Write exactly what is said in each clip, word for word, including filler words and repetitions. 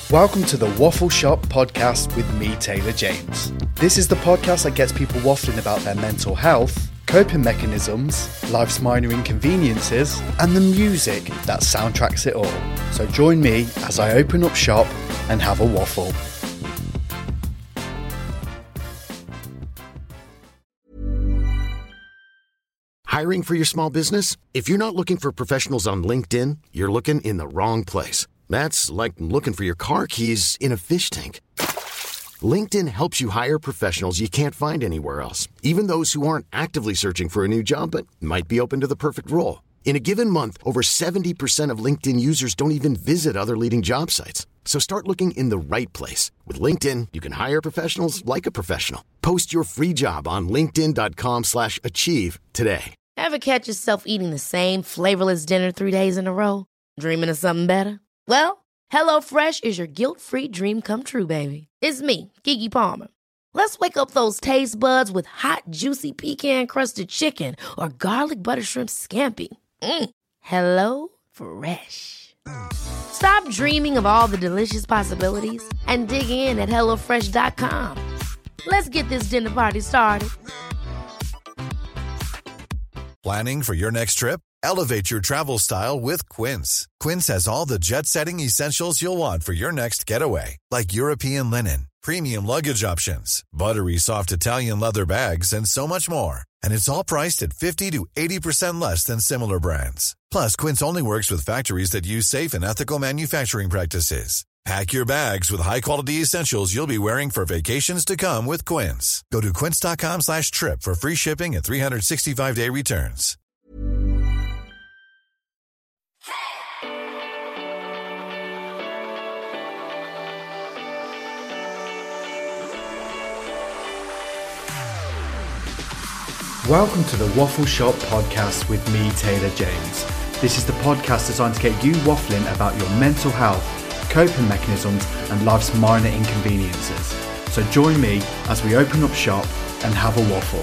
Welcome to the Waffle Shop podcast with me, Taylor James. This is the podcast that gets people waffling about their mental health, coping mechanisms, life's minor inconveniences, and the music that soundtracks it all. So join me as I open up shop and have a waffle. Hiring for your small business? If you're not looking for professionals on LinkedIn, you're looking in the wrong place. That's like looking for your car keys in a fish tank. LinkedIn helps you hire professionals you can't find anywhere else, even those who aren't actively searching for a new job but might be open to the perfect role. In a given month, over seventy percent of LinkedIn users don't even visit other leading job sites. So start looking in the right place. With LinkedIn, you can hire professionals like a professional. Post your free job on linkedin.com slash achieve today. Ever catch yourself eating the same flavorless dinner three days in a row? Dreaming of something better? Well, HelloFresh is your guilt-free dream come true, baby. It's me, Keke Palmer. Let's wake up those taste buds with hot, juicy pecan-crusted chicken or garlic butter shrimp scampi. Mm. Hello Fresh. Stop dreaming of all the delicious possibilities and dig in at hello fresh dot com. Let's get this dinner party started. Planning for your next trip? Elevate your travel style with Quince. Quince has all the jet-setting essentials you'll want for your next getaway, like European linen, premium luggage options, buttery soft Italian leather bags, and so much more. And it's all priced at fifty to eighty percent less than similar brands. Plus, Quince only works with factories that use safe and ethical manufacturing practices. Pack your bags with high-quality essentials you'll be wearing for vacations to come with Quince. Go to quince.com slash trip for free shipping and three sixty-five day returns. Welcome to the Waffle Shop podcast with me, Taylor James. This is the podcast designed to get you waffling about your mental health, coping mechanisms, and life's minor inconveniences. So join me as we open up shop and have a waffle.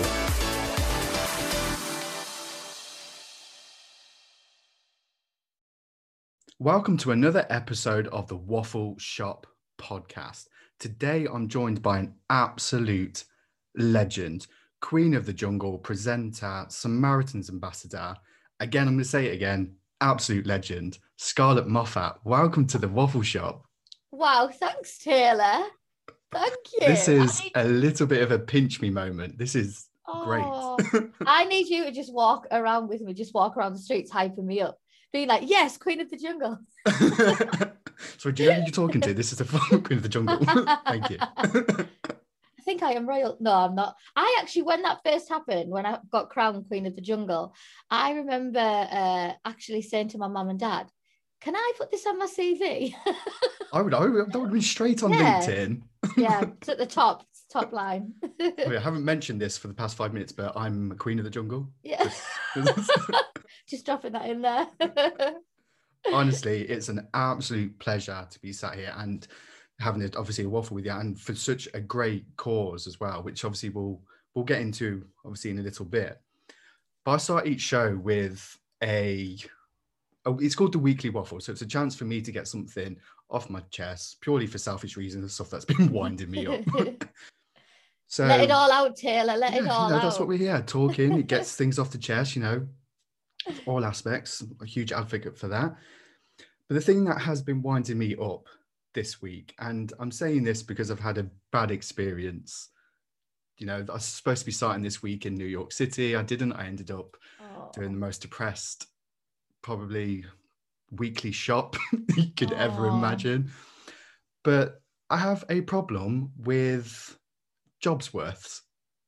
Welcome to another episode of the Waffle Shop podcast. Today I'm joined by an absolute legend, Queen of the Jungle, presenter, Samaritan's ambassador. Again, I'm going to say it again, absolute legend, Scarlett Moffat. Welcome to the Waffle Shop. Wow, thanks, Taylor. Thank you. This is need... a little bit of a pinch me moment. This is oh, great. I need you to just walk around with me, just walk around the streets hyping me up. Being like, yes, Queen of the Jungle. So do you know who you're talking to? This is the Queen of the Jungle. Thank you. I think I am royal. No, I'm not. I actually, when that first happened, when I got crowned Queen of the Jungle, I remember uh, actually saying to my mum and dad, can I put this on my C V? I would, I would, that would have been straight on yeah. LinkedIn. Yeah, it's at the top, top line. I haven't mentioned this for the past five minutes, but I'm a Queen of the Jungle. Yeah. Just dropping that in there. Honestly, it's an absolute pleasure to be sat here and having a, obviously a waffle with you, and for such a great cause as well, which obviously we'll we'll get into obviously in a little bit. But I start each show with a, a it's called the Weekly Waffle, so it's a chance for me to get something off my chest purely for selfish reasons and stuff that's been winding me up. So let it all out, Taylor. Let yeah, it all you know, out. That's what we're here talking. It gets things off the chest, you know, all aspects. A huge advocate for that. But the thing that has been winding me up this week, and I'm saying this because I've had a bad experience. You know, I was supposed to be starting this week in New York City. I didn't. I ended up oh. doing the most depressed, probably weekly shop you could oh. ever imagine. But I have a problem with jobs worths.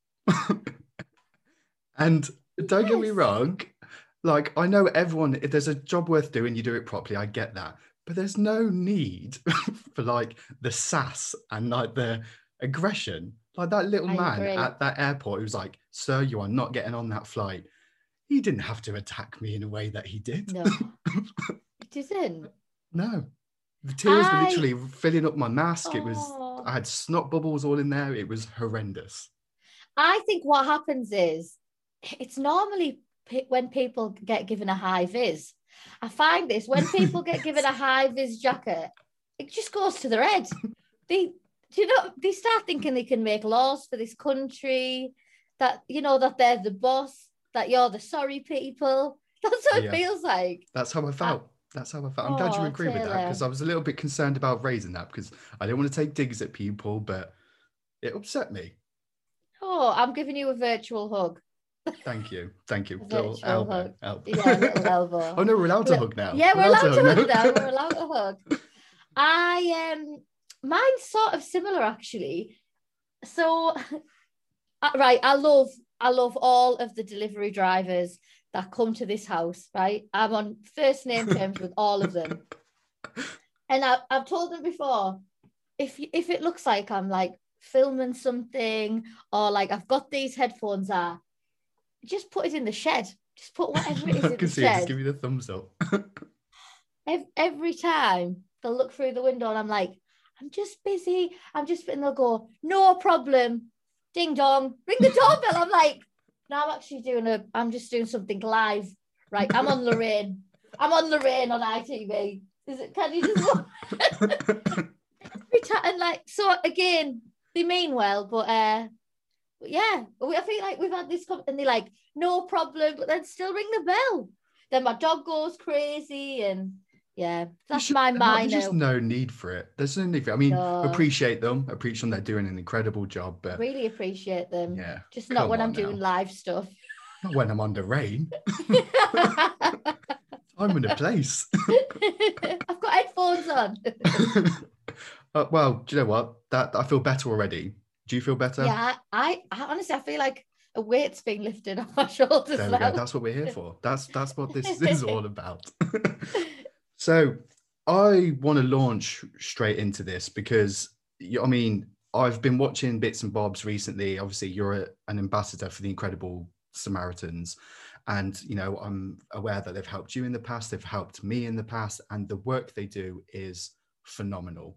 And don't yes. get me wrong, like, I know everyone, if there's a job worth doing, you do it properly. I get that. But there's no need for like the sass and like the aggression. Like that little I man agree. At that airport who was like, sir, you are not getting on that flight. He didn't have to attack me in a way that he did. No, it didn't. No. The tears I... were literally filling up my mask. Oh. It was, I had snot bubbles all in there. It was horrendous. I think what happens is, it's normally when people get given a high vis. I find this when people get given a high vis jacket, it just goes to their head. They, you know, they start thinking they can make laws for this country, that, you know, that they're the boss, that you're the sorry people. That's what Yeah. it feels like. That's how I felt. That's how I felt. I'm glad you Oh, agree with that, because Taylor. I was a little bit concerned about raising that, because I didn't want to take digs at people, but it upset me. Oh, I'm giving you a virtual hug. Thank you. Thank you. A Little virtual elbow. hug. elbow. Yeah, a little elbow. Oh no, we're allowed to Look, hug now. Yeah, we're, allowed, to hug now. now. We're allowed to hug. I um, mine's sort of similar actually. So, uh, right, I love, I love all of the delivery drivers that come to this house. Right, I'm on first name terms with all of them, and I, I've told them before, if if it looks like I'm like filming something, or like I've got these headphones on, just put it in the shed. Just put whatever it is I in can the see it. Just shed. give me the thumbs up. Every, every time they'll look through the window and I'm like, I'm just busy. I'm just, and they'll go, no problem. Ding dong, ring the doorbell. I'm like, no, I'm actually doing a, I'm just doing something live. Right, I'm on Lorraine. I'm on Lorraine on I T V. Is it, can you just look? Every time, and like, so again, they mean well, but uh, but yeah, I feel like we've had this, and they're like, no problem, but then still ring the bell. Then my dog goes crazy, and yeah, that's should, my no, minor. There's just no need for it. There's no need for it. I mean, No. appreciate them. Appreciate them. They're doing an incredible job. But Really appreciate them. yeah, Just not come when I'm on doing now. live stuff. Not when I'm under rain. I'm in a place. I've got headphones on. uh, well, do you know what? That I feel better already. Do you feel better? Yeah, I, I honestly, I feel like a weight's being lifted off my shoulders. There we now. go. That's what we're here for. That's that's what this is all about. So I want to launch straight into this because, I mean, I've been watching bits and bobs recently. Obviously, you're a, an ambassador for the Incredible Samaritans. And, you know, I'm aware that they've helped you in the past. They've helped me in the past. And the work they do is phenomenal.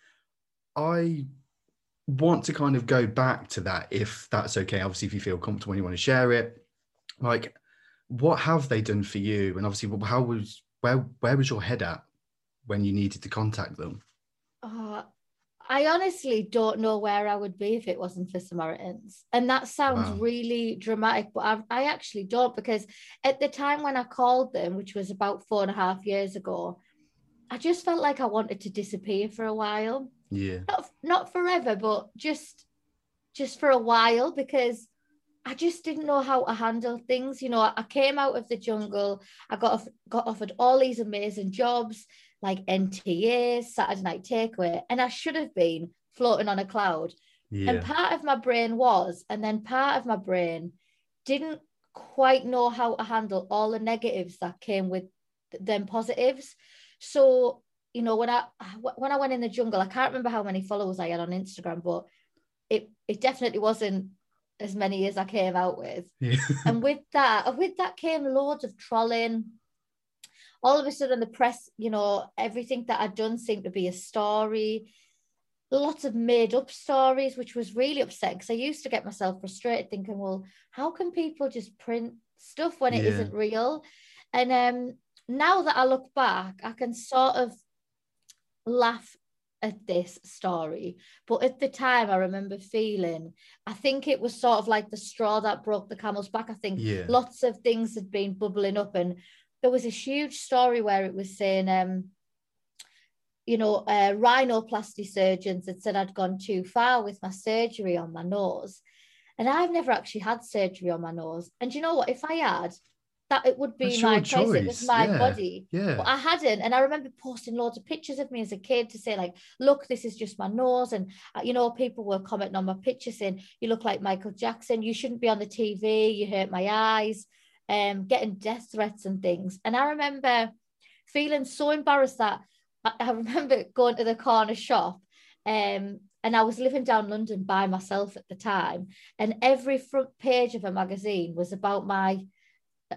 I want to kind of go back to that, if that's okay. Obviously, if you feel comfortable and you want to share it, like, what have they done for you? And obviously, how was where where was your head at when you needed to contact them? Uh, I honestly don't know where I would be if it wasn't for Samaritans. And that sounds Wow. really dramatic, but I, I actually don't, because at the time when I called them, which was about four and a half years ago, I just felt like I wanted to disappear for a while. Yeah. Not, not forever, but just just for a while, because I just didn't know how to handle things. You know, I came out of the jungle, I got off, got offered all these amazing jobs like N T A, Saturday Night Takeaway, and I should have been floating on a cloud. Yeah. And part of my brain was, and then part of my brain didn't quite know how to handle all the negatives that came with them positives. So, you know, when I when I went in the jungle, I can't remember how many followers I had on Instagram, but it it definitely wasn't as many as I came out with. Yeah. And with that, with that came loads of trolling. All of a sudden, the press, you know, everything that I'd done seemed to be a story. Lots of made up stories, which was really upsetting, because I used to get myself frustrated thinking, well, how can people just print stuff when it Yeah. isn't real? And um, now that I look back, I can sort of laugh at this story. But at the time, I remember feeling, I think it was sort of like the straw that broke the camel's back. I think Yeah. lots of things had been bubbling up, and there was a huge story where it was saying, um, you know, uh, rhinoplasty surgeons had said I'd gone too far with my surgery on my nose. And I've never actually had surgery on my nose. And you know what? If I had, that it would be That's my your choice. It was choice. my Yeah. body. Yeah. But I hadn't. And I remember posting loads of pictures of me as a kid to say, like, look, this is just my nose. And, uh, you know, people were commenting on my picture saying, you look like Michael Jackson. You shouldn't be on the T V. You hurt my eyes. Um, getting death threats and things. And I remember feeling so embarrassed that I, I remember going to the corner shop, um, and I was living down London by myself at the time, and every front page of a magazine was about my uh,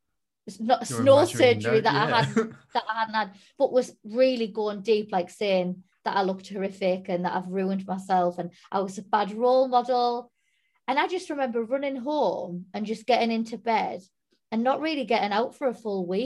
not Your no imaginary surgery note, that I yeah. hadn't that I hadn't had, but was really going deep, like saying that I looked horrific and that I've ruined myself and I was a bad role model. And I just remember running home and just getting into bed and not really getting out for a full week.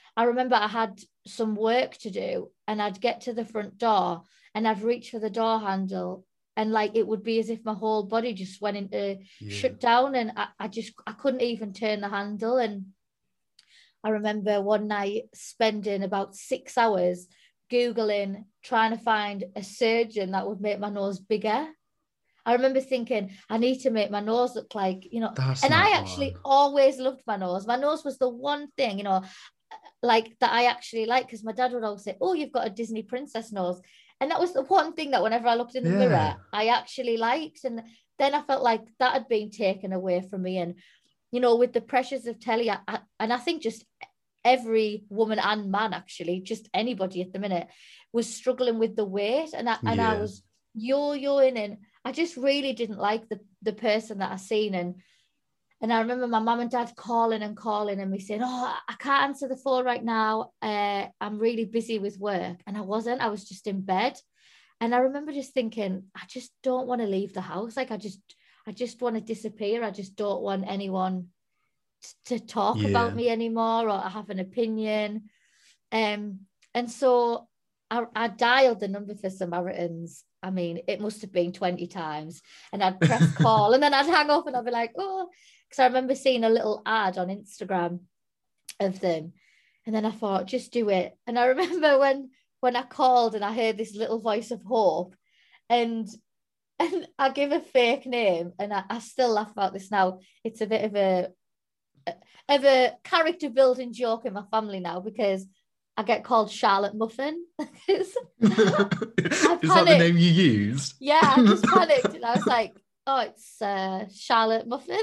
I remember I had some work to do and I'd get to the front door and I'd reach for the door handle and like it would be as if my whole body just went into Yeah. shut down and I, I just I couldn't even turn the handle. And I remember one night spending about six hours Googling, trying to find a surgeon that would make my nose bigger. I remember thinking, I need to make my nose look like, you know, That's and not I hard. actually always loved my nose. My nose was the one thing, you know, like that I actually like, because my dad would always say, oh, you've got a Disney princess nose. And that was the one thing that whenever I looked in the Yeah. mirror, I actually liked. And then I felt like that had been taken away from me. And, you know, with the pressures of telly, I, I, and I think just every woman and man, actually, just anybody at the minute, was struggling with the weight. And I, and I Yeah. was yo-yoing, and I just really didn't like the, the person that I seen. And And I remember my mum and dad calling and calling and me saying, oh, I can't answer the phone right now. Uh, I'm really busy with work. And I wasn't, I was just in bed. And I remember just thinking, I just don't want to leave the house. Like, I just, I just want to disappear. I just don't want anyone t- to talk Yeah. about me anymore or have an opinion. Um, and so I, I dialed the number for Samaritans. I mean, it must have been twenty times. And I'd press call and then I'd hang up and I'd be like, oh, because I remember seeing a little ad on Instagram of them. And then I thought, just do it. And I remember when when I called and I heard this little voice of hope, and and I give a fake name, and I, I still laugh about this now. It's a bit of a of a character building joke in my family now, because I get called Charlotte Muffin. Is that the name you used? Yeah, I just panicked and I was like, oh, it's uh, Charlotte Muffin.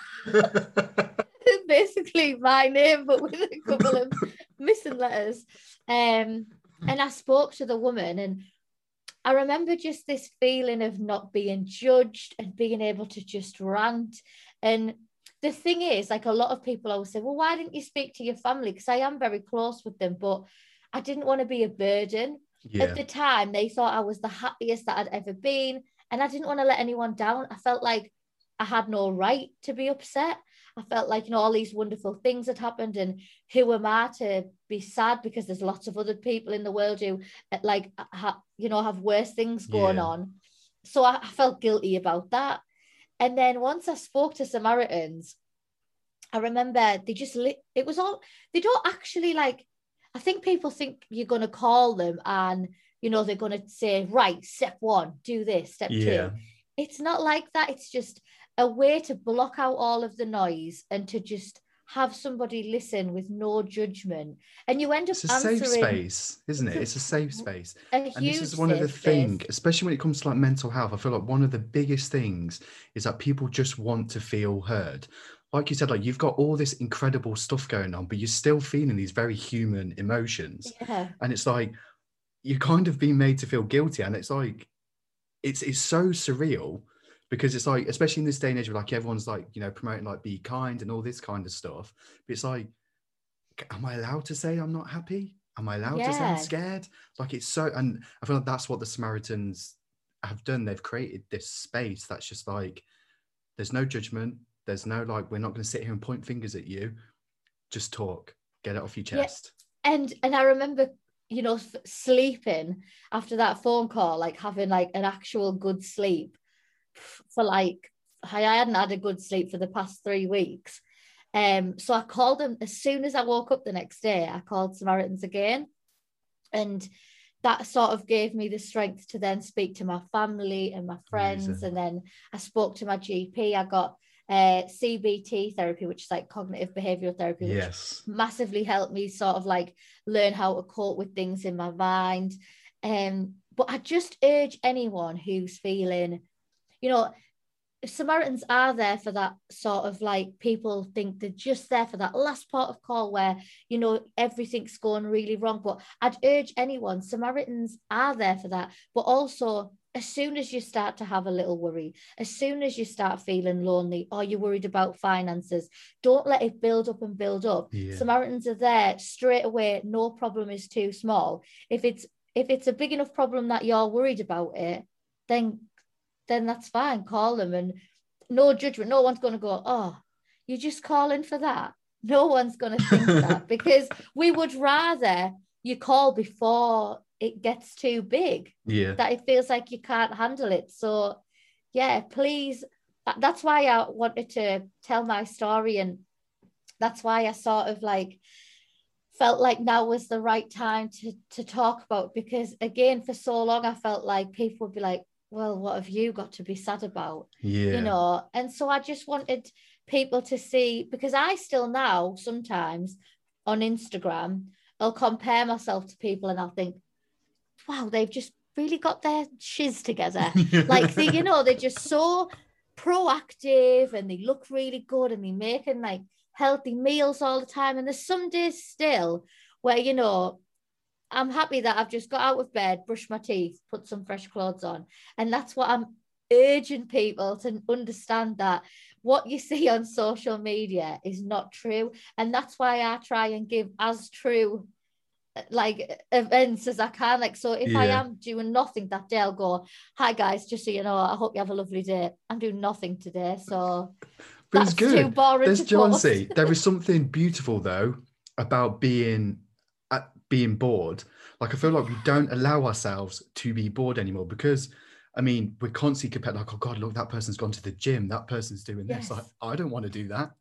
Basically my name, but with a couple of missing letters. Um, and I spoke to the woman, and I remember just this feeling of not being judged and being able to just rant. And the thing is, like, a lot of people always say, well, why didn't you speak to your family? Because I am very close with them, but I didn't want to be a burden. Yeah. At the time, they thought I was the happiest that I'd ever been, and I didn't want to let anyone down. I felt like I had no right to be upset. I felt like, you know, all these wonderful things had happened, and who am I to be sad, because there's lots of other people in the world who, like, ha, you know, have worse things going Yeah. on. So I, I felt guilty about that. And then once I spoke to Samaritans, I remember they just, li- it was all, they don't actually, like, I think people think you're going to call them and, you know, they're going to say, right, step one, do this, step Yeah. two. It's not like that. It's just a way to block out all of the noise and to just have somebody listen with no judgment. And you end up It's a answering. safe space, isn't it? It's a- It's a safe space. A And huge this is one of the safe space. things, especially when it comes to like mental health, I feel like one of the biggest things is that people just want to feel heard. Like you said, like you've got all this incredible stuff going on, but you're still feeling these very human emotions. Yeah. And it's like, you're kind of being made to feel guilty. And it's like, it's it's so surreal, because it's like, especially in this day and age, where like everyone's like, you know, promoting like be kind and all this kind of stuff. But it's like, am I allowed to say I'm not happy? Am I allowed to say I'm Yeah. scared? Like, it's so, and I feel like that's what the Samaritans have done. They've created this space that's just like, there's no judgment. There's no like, we're not going to sit here and point fingers at you. Just talk, get it off your Yeah. chest. And and I remember, you know, f- sleeping after that phone call, like having like an actual good sleep for like, I hadn't had a good sleep for the past three weeks. Um, so I called them as soon as I woke up the next day. I called Samaritans again, and that sort of gave me the strength to then speak to my family and my friends. Amazing. And then I spoke to my G P. I got uh, C B T therapy, which is like cognitive behavioral therapy, which Yes. massively helped me sort of like learn how to cope with things in my mind. Um, but I just urge anyone who's feeling, you know, Samaritans are there for that sort of like, people think they're just there for that last part of call where, you know, everything's going really wrong. But I'd urge anyone, Samaritans are there for that. But also, as soon as you start to have a little worry, as soon as you start feeling lonely or you're worried about finances, don't let it build up and build up. Yeah. Samaritans are there straight away. No problem is too small. If it's if it's a big enough problem that you're worried about it, then then that's fine. Call them, and no judgment. No one's going to go, oh, you're just calling for that. No one's going to think that, because we would rather you call before it gets too big, Yeah. that it feels like you can't handle it. So yeah, please. That's why I wanted to tell my story. And that's why I sort of like felt like now was the right time to, to talk about, because again, for so long, I felt like people would be like, well, what have you got to be sad about? Yeah. You know? And so I just wanted people to see, because I still now sometimes on Instagram, I'll compare myself to people and I'll think, wow, they've just really got their shiz together. Like, they, you know, they're just so proactive and they look really good and they're making like healthy meals all the time. And there's some days still where, you know, I'm happy that I've just got out of bed, brushed my teeth, put some fresh clothes on. And that's what I'm urging people to understand, that what you see on social media is not true. And that's why I try and give as true like events as I can. Like, so if Yeah. I am doing nothing that day, I'll go, hi guys, just so you know, I hope you have a lovely day. I'm doing nothing today. So but that's it's good. too boring. There's to post. Johnsy. There is something beautiful though about being at being bored. Like, I feel like we don't allow ourselves to be bored anymore, because I mean, we're constantly compared, like, oh God, look, that person's gone to the gym, that person's doing this. Yes. Like, I don't want to do that.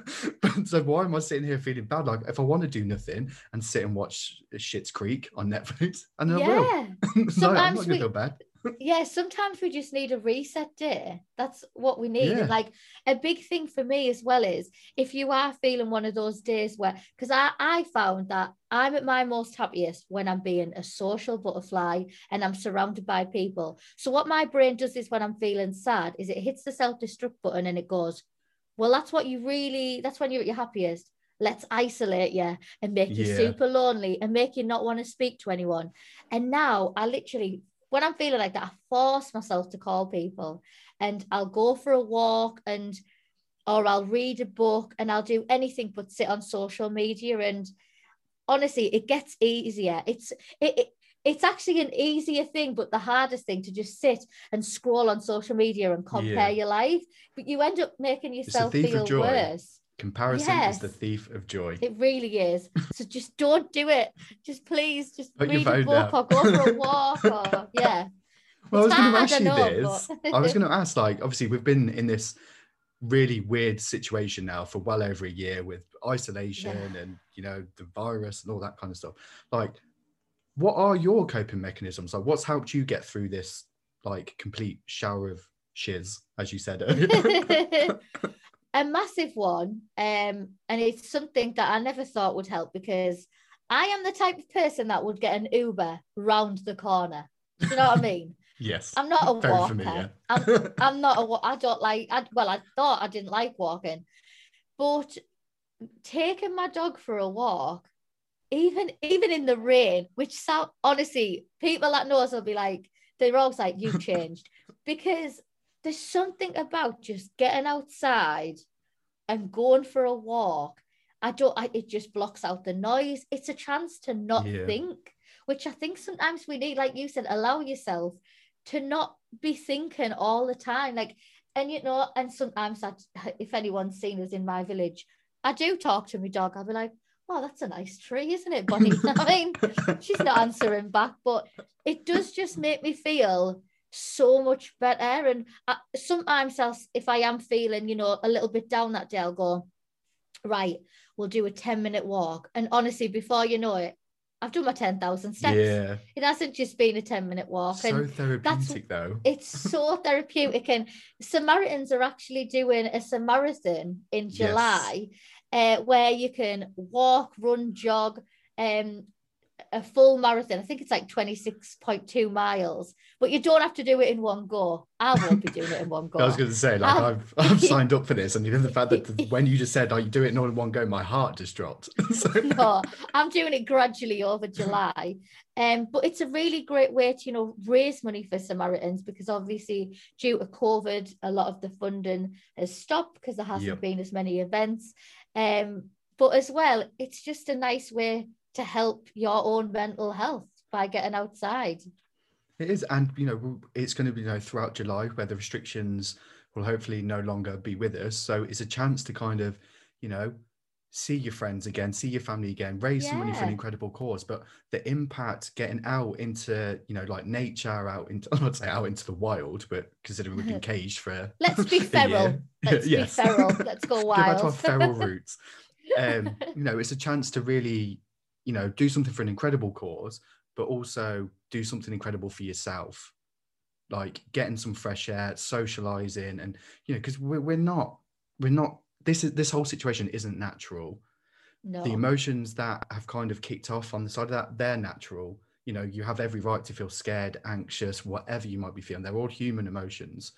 So why am I sitting here feeling bad? Like, if I want to do nothing and sit and watch Schitt's Creek on Netflix, and I Yeah. will. No, I'm Sometimes not gonna we- feel bad. Yeah, sometimes we just need a reset day. That's what we need. Yeah. And like a big thing for me as well is, if you are feeling one of those days where, because I, I found that I'm at my most happiest when I'm being a social butterfly and I'm surrounded by people. So what my brain does is, when I'm feeling sad, is it hits the self-destruct button and it goes, well, that's what you really, that's when you're at your happiest. Let's isolate you and make you Yeah. super lonely and make you not want to speak to anyone. And now I literally, when I'm feeling like that, I force myself to call people, and I'll go for a walk, and or I'll read a book, and I'll do anything but sit on social media. And honestly, it gets easier. It's it, it it's actually an easier thing, but the hardest thing to just sit and scroll on social media and compare Yeah. your life. But you end up making yourself thief of feel joy. worse. Comparison Yes. is the thief of joy. It really is. So just don't do it. Just please, just Put your read a phone book down. or go for a walk, or yeah. Well, I was It's going to hard, ask I you know, this. but- I was going to ask, like, obviously, we've been in this really weird situation now for well over a year with isolation Yeah. and, you know, the virus and all that kind of stuff. Like, what are your coping mechanisms? Like, what's helped you get through this, like, complete shower of shiz, as you said earlier? A massive one, um, and it's something that I never thought would help, because I am the type of person that would get an Uber round the corner. Do you know what I mean? Yes. I'm not a Very walker. familiar. I'm, I'm not a wa- I don't like, I, well, I thought I didn't like walking, but taking my dog for a walk, even even in the rain, which sound, honestly, people that know us will be like, they're always like, you've changed, because there's something about just getting outside and going for a walk. I don't, I, it just blocks out the noise. It's a chance to not Yeah. think, which I think sometimes we need, like you said, allow yourself to not be thinking all the time. Like, and you know, and sometimes I, if anyone's seen us in my village, I do talk to my dog. I'll be like, oh, that's a nice tree, isn't it, Bonnie? I mean, she's not answering back, but it does just make me feel so much better. And I, sometimes I'll, if I am feeling, you know, a little bit down that day, I'll go, right, we'll do a ten minute walk. And honestly, before you know it, I've done my ten thousand steps. Yeah. It hasn't just been a ten minute walk. So and therapeutic, though. It's so therapeutic. And Samaritans are actually doing a Samaritan in July, yes. uh, where you can walk, run, jog, um, a full marathon. I think it's like twenty-six point two miles, but you don't have to do it in one go. I won't be doing it in one go. I was going to say, like, Um, I've I've signed up for this, and even the fact that when you just said, like, you do it in all in one go, my heart just dropped. So... No, I'm doing it gradually over July. Um, but it's a really great way to, you know, raise money for Samaritans, because obviously due to COVID, a lot of the funding has stopped because there hasn't Yep. been as many events. Um, but as well, it's just a nice way to help your own mental health by getting outside. It is, and you know, it's going to be, you know, throughout July where the restrictions will hopefully no longer be with us. So it's a chance to kind of, you know, see your friends again, see your family again, raise some money for an Yeah. incredible cause. But the impact getting out into, you know, like nature, out into, I'm not saying out into the wild, but considering we've been caged for Let's be a feral. year. Let's Yes. be feral. Let's go Get back to our wild. feral roots. Um, you know, it's a chance to really, you know, do something for an incredible cause, but also do something incredible for yourself. Like getting some fresh air, socializing, and, you know, because we're, we're not, we're not, this is, this whole situation isn't natural. No. The emotions that have kind of kicked off on the side of that, they're natural. You know, you have every right to feel scared, anxious, whatever you might be feeling. They're all human emotions.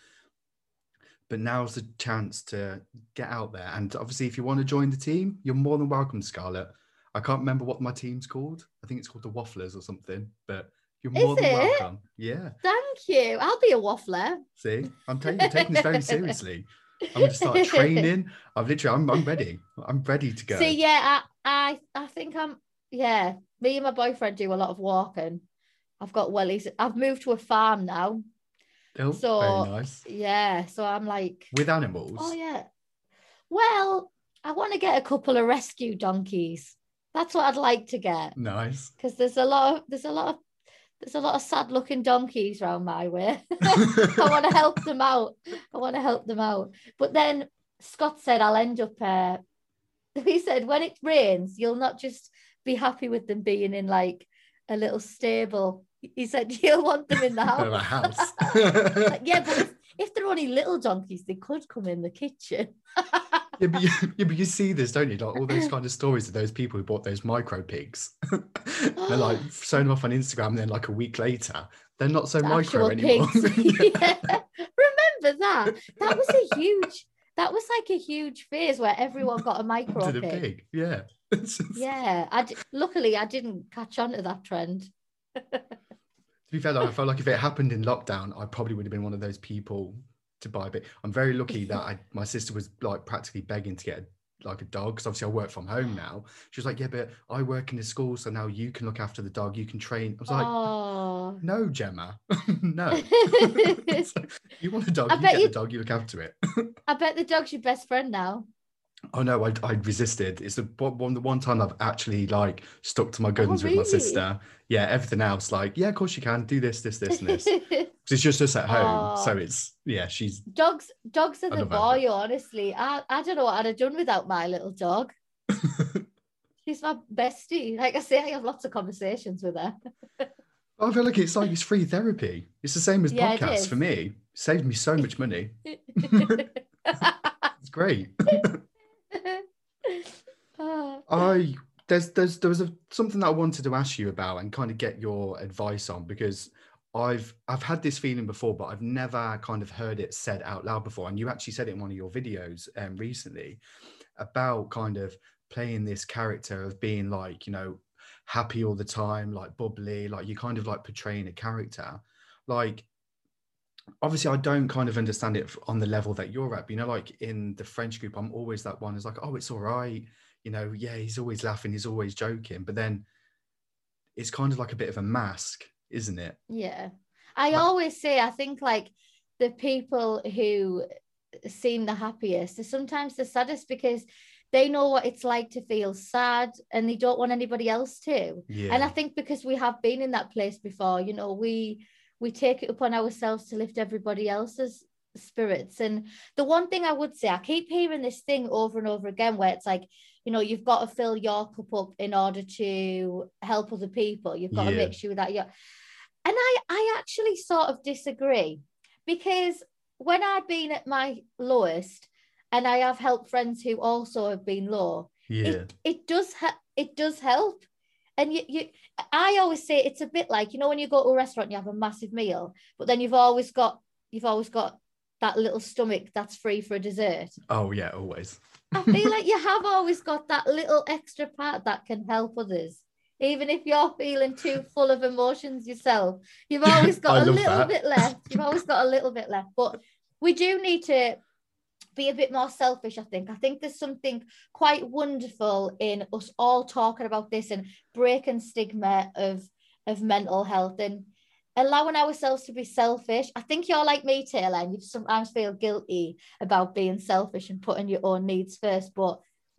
But now's the chance to get out there. And obviously, if you want to join the team, you're more than welcome, Scarlett. I can't remember what my team's called. I think it's called the Wafflers or something. But you're more Is than it? welcome. Yeah. Thank you. I'll be a waffler. See, I'm taking, taking this very seriously. I'm going to start training. I've literally, I'm, I'm ready. I'm ready to go. See, yeah, I, I, I think I'm, yeah, me and my boyfriend do a lot of walking. I've got wellies. I've moved to a farm now. Oh, So, very nice. yeah, so I'm like, With animals? oh, yeah. Well, I want to get a couple of rescue donkeys. That's what I'd like to get. Nice. Because there's a lot of, there's a lot of, there's a lot of sad looking donkeys around my way. I want to help them out. I want to help them out. But then Scott said I'll end up, uh, he said, when it rains, you'll not just be happy with them being in like a little stable. He said, you'll want them in the house. Oh, a house. Like, yeah, but if, if they're only little donkeys, they could come in the kitchen. Yeah, but you, yeah, but you see this, don't you? Like all those kind of stories of those people who bought those micro pigs. They're like showing them off on Instagram, and then like a week later, they're not so micro Actual anymore. pigs. Yeah. Remember that? That was a huge, that was like a huge phase where everyone got a micro To the pig. pig, yeah. It's just- Yeah, I d- luckily I didn't catch on to that trend. To be fair, though, I felt like if it happened in lockdown, I probably would have been one of those people to buy a bit. I'm very lucky that I, my sister was like practically begging to get a, like a dog, because obviously I work from home now. She was like, yeah, but I work in the school, so now you can look after the dog, you can train. I was like, Oh, no, Gemma, no. So, you want a dog, I you bet get you- the dog, you look after it. I bet the dog's your best friend now. Oh no, I, I resisted. It's the one, the one time I've actually like stuck to my guns Oh, with my really? sister. Yeah, everything else, like, yeah, of course you can do this, this, this, and this. 'Cause it's just us at home, Oh. so it's yeah, she's Dogs, dogs are I the love boy, honestly. I, I don't know what I'd have done without my little dog. She's my bestie. Like I say, I have lots of conversations with her. I feel like it's like it's free therapy. It's the same as Yeah, it podcasts is. for me. It saved me so much money. It's great. Oh. I there's there's there was a, something that I wanted to ask you about and kind of get your advice on, because I've I've had this feeling before, but I've never kind of heard it said out loud before. And you actually said it in one of your videos um, recently about kind of playing this character of being like, you know, happy all the time, like bubbly, like you kind of like portraying a character. Like, obviously I don't kind of understand it on the level that you're at, but, you know, like in the French group, I'm always that one who's like, oh, it's all right. You know, yeah, he's always laughing, he's always joking. But then it's kind of like a bit of a mask, isn't it? Yeah. I Like- always say, I think like the people who seem the happiest are sometimes the saddest, because they know what it's like to feel sad and they don't want anybody else to. Yeah. And I think because we have been in that place before, you know, we we take it upon ourselves to lift everybody else's spirits. And the one thing I would say, I keep hearing this thing over and over again where it's like, you know, you've got to fill your cup up in order to help other people. You've got Yeah. to make sure that you're. And I, I actually sort of disagree, because when I've been at my lowest and I have helped friends who also have been low, Yeah. it, it does ha- it does help. And you, you, I always say it's a bit like, you know, when you go to a restaurant, you have a massive meal, but then you've always got, you've always got that little stomach that's free for a dessert. Oh yeah, always. I feel like you have always got that little extra part that can help others. Even if you're feeling too full of emotions yourself, you've always I got a love little that. bit left. You've always got a little bit left. But we do need to be a bit more selfish, I think. I think there's something quite wonderful in us all talking about this and breaking stigma of, of mental health and allowing ourselves to be selfish. I think you're like me, Taylor, and you sometimes feel guilty about being selfish and putting your own needs first. But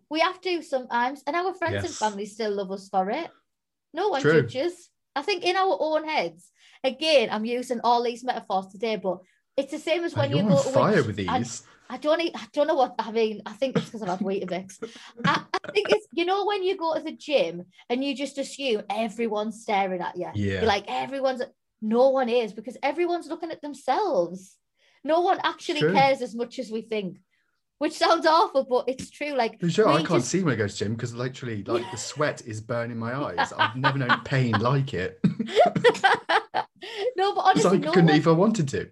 We have to sometimes, and our friends Yes. and family still love us for it. No one True. judges. I think in our own heads, again, I'm using all these metaphors today, but it's the same as Oh, when you're you on go to fire a, with I, these. I don't e- I don't know what I mean. I think it's because I've had Weetabix. I, I think it's, you know, when you go to the gym and you just assume everyone's staring at you. Yeah. You're like, everyone's, no one is, because everyone's looking at themselves. No one actually True. cares as much as we think, which sounds awful, but it's true. Like, Sure, we I can't just- see when I go to gym because literally, like, the sweat is burning my eyes. I've never known pain like it. No, but Because I honestly, no couldn't one, if I wanted to.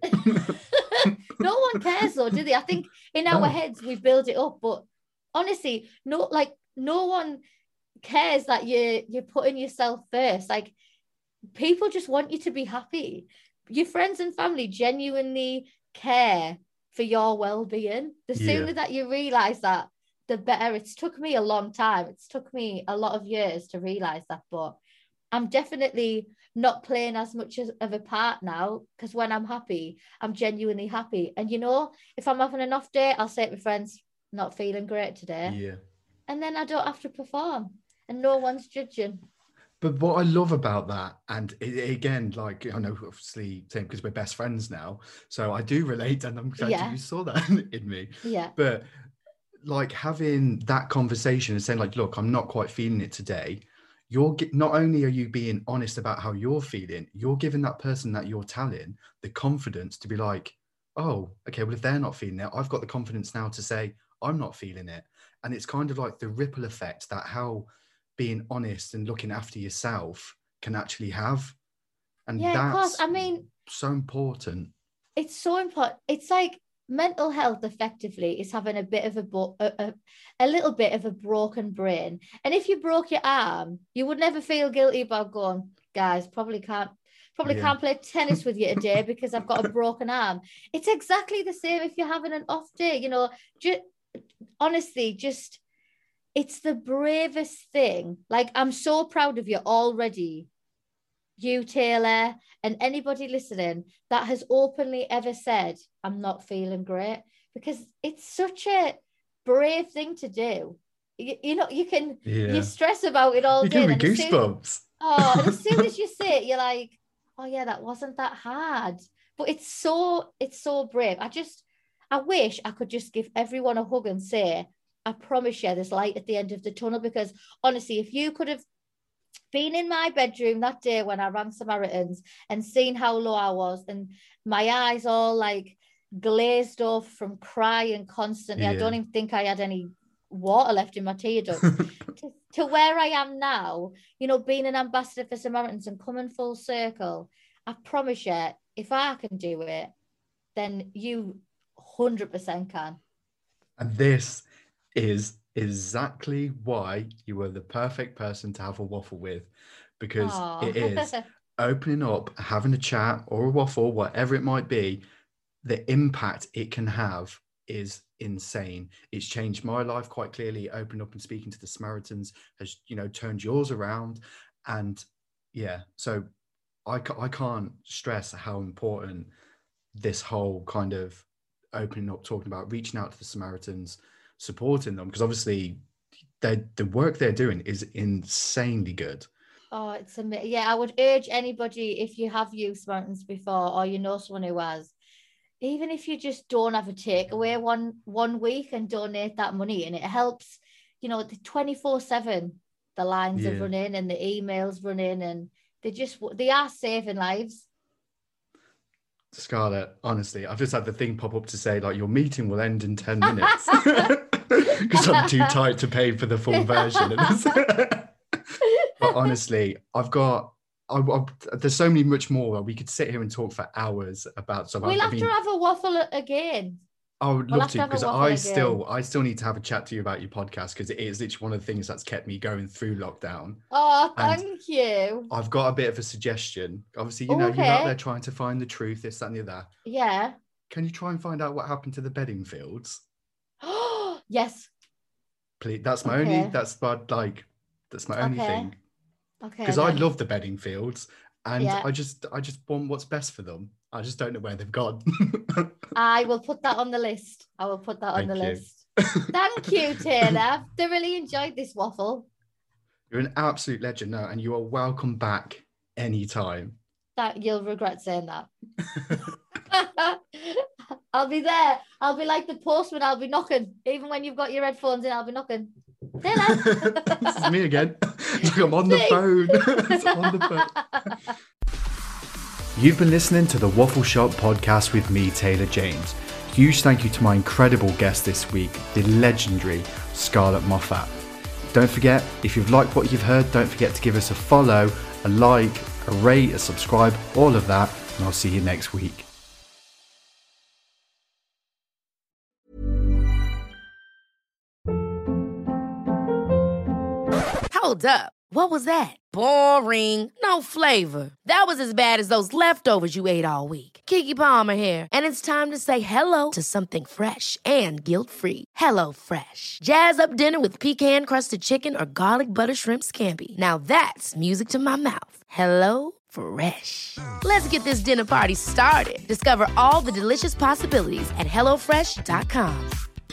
no one cares though, do they? I think in our No. heads we build it up, but honestly, no, like no one cares that you you're putting yourself first. Like, people just want you to be happy. Your friends and family genuinely care for your well-being. The Yeah. sooner that you realize that, the better. It's took me a long time. It's took me a lot of years to realize that, but I'm definitely not playing as much as, of a part now, because when I'm happy, I'm genuinely happy. And you know, if I'm having an off day, I'll say to my friends, not feeling great today. Yeah. And then I don't have to perform and no one's judging. But what I love about that, and it, again, like, I know, obviously, same because we're best friends now, so I do relate, and I'm glad Yeah. you saw that in me. Yeah. But like having that conversation and saying, like, look, I'm not quite feeling it today. You're ge- not only are you being honest about how you're feeling, you're giving that person that you're telling the confidence to be like, oh, okay, well, if they're not feeling it, I've got the confidence now to say I'm not feeling it. And it's kind of like the ripple effect that how being honest and looking after yourself can actually have. And Yeah, of course. that's I mean, so important. it's so important. It's like mental health effectively is having a bit of a, bo- a, a a little bit of a broken brain. And if you broke your arm, you would never feel guilty about going, guys, probably can't probably Yeah. can't play tennis with you today because I've got a broken arm. It's exactly the same if you're having an off day, you know, just honestly, just it's the bravest thing. Like, I'm so proud of you already, you, Taylor, and anybody listening that has openly ever said, I'm not feeling great, because it's such a brave thing to do. You, you know, you can, Yeah. you stress about it all You day. give me and as soon- goosebumps. oh, and as soon as you say it, you're like, oh yeah, that wasn't that hard. But it's so, it's so brave. I just, I wish I could just give everyone a hug and say, I promise you there's light at the end of the tunnel, because honestly, if you could have been in my bedroom that day when I ran Samaritans and seen how low I was and my eyes all like glazed off from crying constantly. Yeah. I don't even think I had any water left in my tear ducts. to, to where I am now, you know, being an ambassador for Samaritans and coming full circle, I promise you, if I can do it, then you one hundred percent can. And this is exactly why you were the perfect person to have a waffle with, because Aw. it is opening up, having a chat or a waffle, whatever it might be, the impact it can have is insane. It's changed my life quite clearly. Opening up and speaking to the Samaritans has, you know, turned yours around. And yeah, so I, ca- I can't stress how important this whole kind of opening up, talking about reaching out to the Samaritans, supporting them, because obviously they the work they're doing is insanely good. Oh, it's amazing. Yeah, I would urge anybody, if you have used Samaritans before or you know someone who has, even if you just don't have a takeaway one one week and donate that money, and it helps, you know, the twenty-four seven, the lines Yeah. are running and the emails running, and they just, they are saving lives. Scarlett, honestly, I've just had the thing pop up to say, like, your meeting will end in ten minutes because I'm too tight to pay for the full version. But honestly, I've got, I, I, there's so many much more. We could sit here and talk for hours about stuff. We'll I have mean, to have a waffle again. I would we'll love have to to, have a because waffle I again. still, I still need to have a chat to you about your podcast, because it is literally one of the things that's kept me going through lockdown. Oh, And thank you. I've got a bit of a suggestion. Obviously, you know, you're out Okay. there trying to find the truth, this, that, and the other. Yeah. Can you try and find out what happened to the bedding fields? Yes. Please. That's my Okay. only, that's my, like, that's my only Okay. thing. Okay. Because I then. love the bedding fields, and Yeah. I just, I just want what's best for them. I just don't know where they've gone. I will put that on the list. I will put that on Thank the you. list. Thank you, Taylor. I've thoroughly enjoyed this waffle. You're an absolute legend now, and you are welcome back anytime. That you'll regret saying that. I'll be there. I'll be like the postman. I'll be knocking. Even when you've got your headphones in, I'll be knocking. Taylor. This is me again. Like I'm on the phone. I'm on the phone. You've been listening to the Waffle Shop podcast with me, Taylor James. Huge thank you to my incredible guest this week, the legendary Scarlett Moffat. Don't forget, if you've liked what you've heard, don't forget to give us a follow, a like, a rate, a subscribe, all of that, and I'll see you next week. Hold up. What was that? Boring. No flavor. That was as bad as those leftovers you ate all week. Keke Palmer here, and it's time to say hello to something fresh and guilt-free. Hello Fresh. Jazz up dinner with pecan-crusted chicken or garlic butter shrimp scampi. Now that's music to my mouth. Hello Fresh. Let's get this dinner party started. Discover all the delicious possibilities at hello fresh dot com.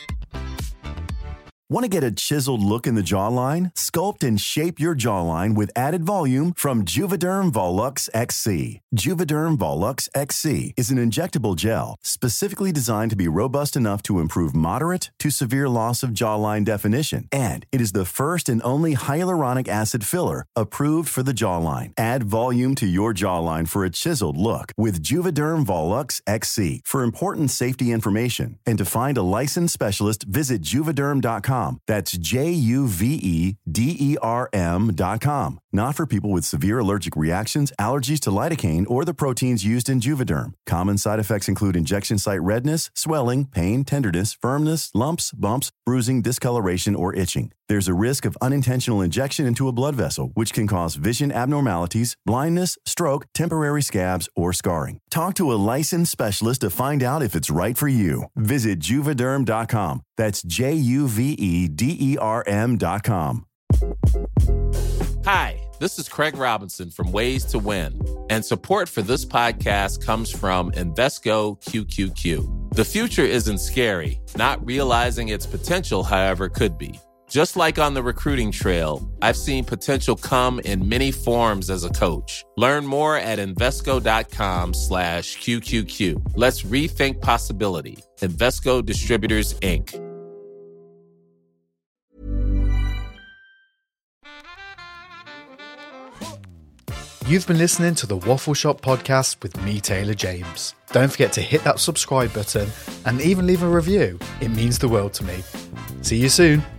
Want to get a chiseled look in the jawline? Sculpt and shape your jawline with added volume from Juvederm Volux X C. Juvederm Volux X C is an injectable gel specifically designed to be robust enough to improve moderate to severe loss of jawline definition. And it is the first and only hyaluronic acid filler approved for the jawline. Add volume to your jawline for a chiseled look with Juvederm Volux X C. For important safety information and to find a licensed specialist, visit juvederm dot com. That's J U V E D E R M dot com. Not for people with severe allergic reactions, allergies to lidocaine, or the proteins used in Juvederm. Common side effects include injection site redness, swelling, pain, tenderness, firmness, lumps, bumps, bruising, discoloration, or itching. There's a risk of unintentional injection into a blood vessel, which can cause vision abnormalities, blindness, stroke, temporary scabs, or scarring. Talk to a licensed specialist to find out if it's right for you. Visit juvederm dot com. That's J U V E D E R M dot com. Hi, this is Craig Robinson from Ways to Win, and support for this podcast comes from Invesco Q Q Q. The future isn't scary. Not realizing its potential, however, could be. Just like on the recruiting trail, I've seen potential come in many forms as a coach. Learn more at Invesco.com slash QQQ. Let's rethink possibility. Invesco Distributors, Incorporated. You've been listening to the Waffle Shop podcast with me, Taylor James. Don't forget to hit that subscribe button and even leave a review. It means the world to me. See you soon.